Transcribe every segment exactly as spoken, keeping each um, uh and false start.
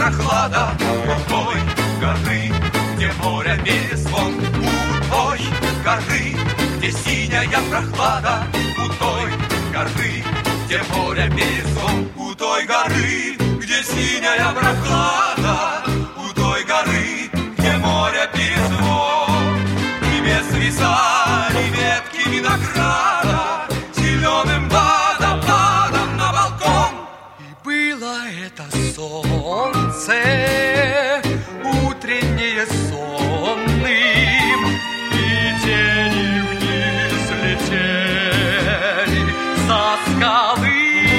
прохлада у той горы, где море перезвон, у той горы, где синяя прохлада, у той горы, где море перезвон, у той горы, где синяя прохлада, у той горы, где море перезвон. Тебе свисали ветки винограда зеленым водопадом на балкон. И было это солнце утреннее сонным, и тени вниз летели со скалы.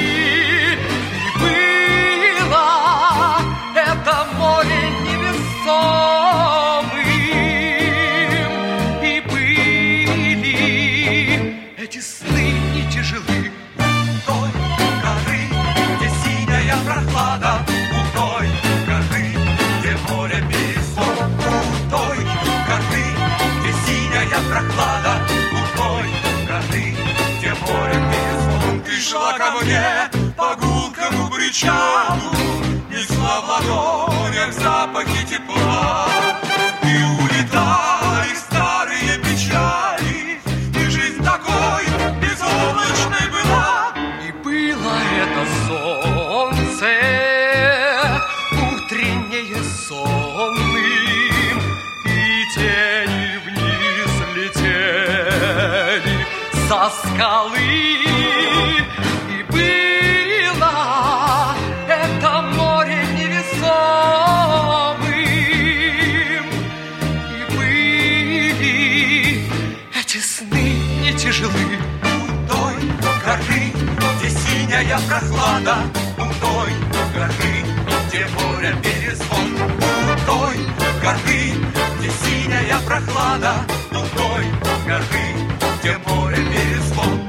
И было это море невесомым, и были эти сны не тяжелы. У той горы, где синяя прохлада, у той горы, где море перезвон, у той горы, где синяя прохлада, у той горы, где море перезвон. Ты шла ко мне по гулкому причалу, несла в ладонях запахи тепла, и улетали старые печали, и жизнь такой безоблачной была. И было это солнце утреннее сонным, и тени вниз летели со скалы. И было это море невесомым, и были эти сны не тяжелы. У той горы, где синяя прохлада, у той горы, где море перезвон, у той горы, где синяя прохлада, у той горы, где море перезвон.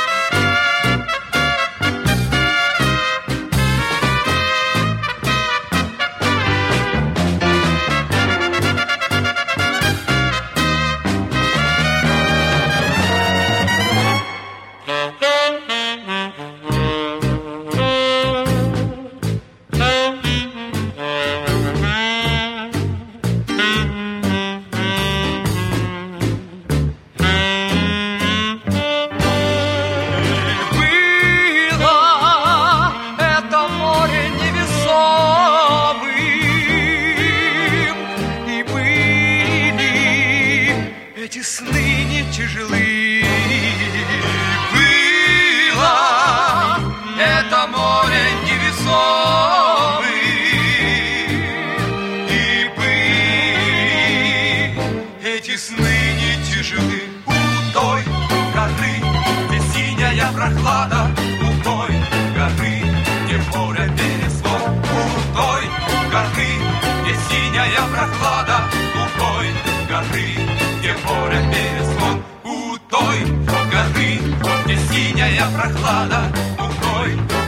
Эти сны не тяжелы. Было это море невесомым, и были эти сны не тяжелы. У той горы, где синяя прохлада, у той горы, где море перезвон, у той горы, где синяя прохлада, у той горы, где море перезвон, у той горы, где синяя прохлада, у той